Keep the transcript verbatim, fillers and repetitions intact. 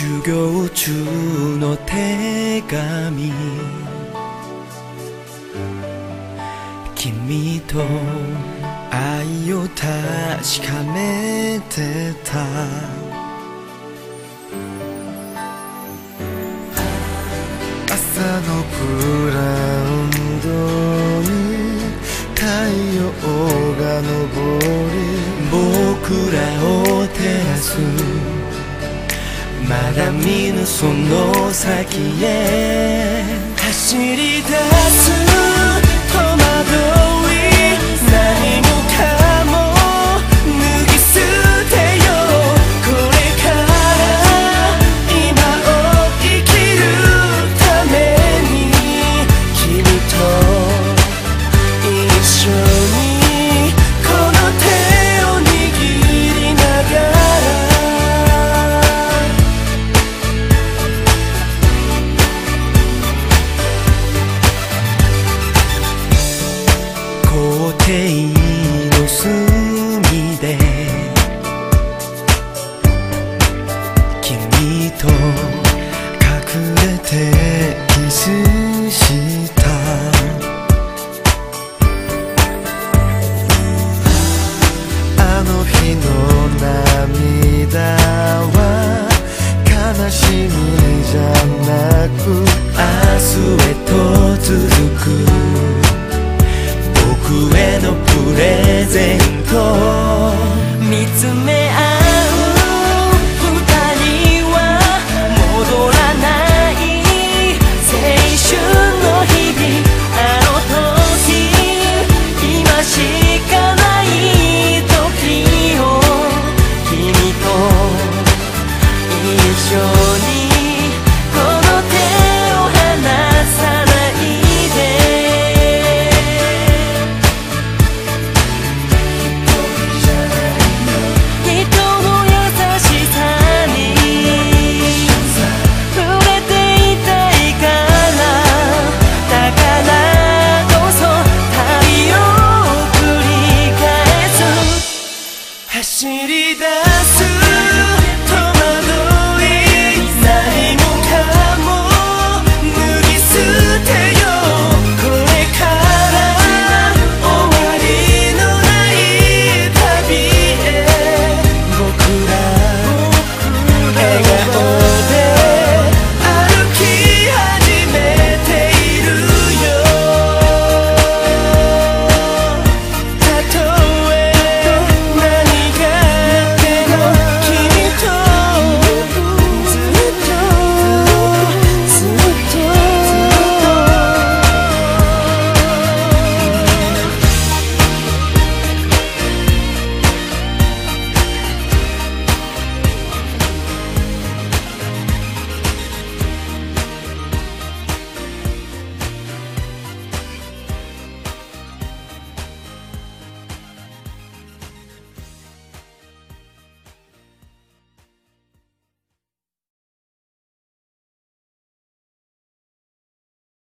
授業中の手紙、君と愛を確かめてた。 朝のグラウンドに太陽が昇り、 僕らを照らすまだ見ぬその先へ走り出す。戸惑い何もかも脱ぎ捨てよう。これから今を生きるために君と一緒にこの手を握りながら校庭の隅で君と隠れてキスした。 あの日の涙は悲しみじゃなく明日へと続く僕へのプレゼント。見つめ